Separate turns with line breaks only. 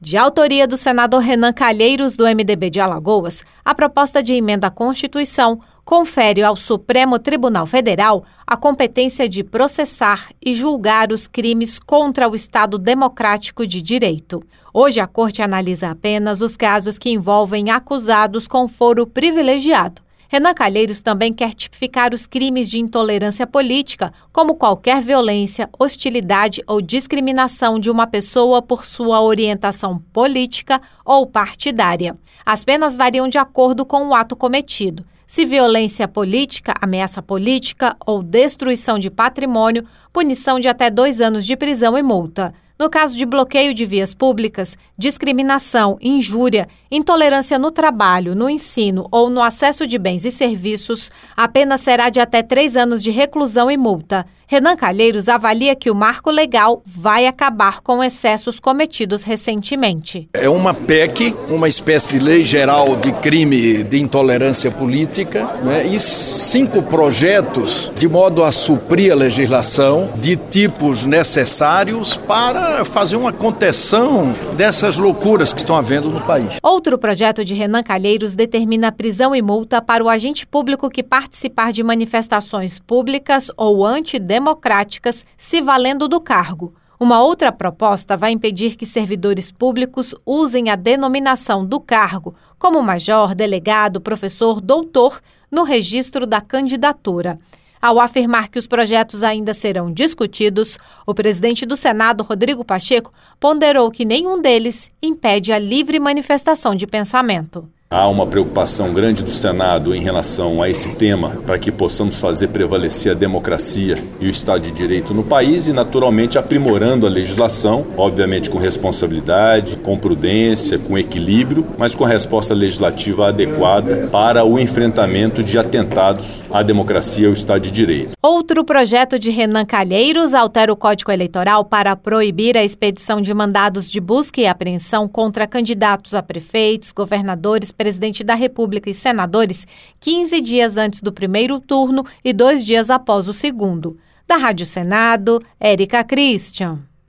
De autoria do senador Renan Calheiros, do MDB de Alagoas, a proposta de emenda à Constituição confere ao Supremo Tribunal Federal a competência de processar e julgar os crimes contra o Estado Democrático de Direito. Hoje, a Corte analisa apenas os casos que envolvem acusados com foro privilegiado. Renan Calheiros também quer tipificar os crimes de intolerância política, como qualquer violência, hostilidade ou discriminação de uma pessoa por sua orientação política ou partidária. As penas variam de acordo com o ato cometido. Se violência política, ameaça política ou destruição de patrimônio, punição de até 2 anos de prisão e multa. No caso de bloqueio de vias públicas, discriminação, injúria, intolerância no trabalho, no ensino ou no acesso de bens e serviços, a pena será de até 3 anos de reclusão e multa. Renan Calheiros avalia que o marco legal vai acabar com excessos cometidos recentemente.
É uma PEC, uma espécie de lei geral de crime de intolerância política, né? E 5 projetos de modo a suprir a legislação de tipos necessários para fazer uma contenção dessas loucuras que estão havendo no país.
Outro projeto de Renan Calheiros determina prisão e multa para o agente público que participar de manifestações públicas ou antidemocráticas se valendo do cargo. Uma outra proposta vai impedir que servidores públicos usem a denominação do cargo, como major, delegado, professor, doutor, no registro da candidatura. Ao afirmar que os projetos ainda serão discutidos, o presidente do Senado, Rodrigo Pacheco, ponderou que nenhum deles impede a livre manifestação de pensamento.
Há uma preocupação grande do Senado em relação a esse tema para que possamos fazer prevalecer a democracia e o Estado de Direito no país e, naturalmente, aprimorando a legislação, obviamente com responsabilidade, com prudência, com equilíbrio, mas com a resposta legislativa adequada para o enfrentamento de atentados à democracia e ao Estado de Direito.
Outro projeto de Renan Calheiros altera o Código Eleitoral para proibir a expedição de mandados de busca e apreensão contra candidatos a prefeitos, governadores, presidente da República e senadores 15 dias antes do primeiro turno e 2 dias após o segundo. Da Rádio Senado, Érica Christian.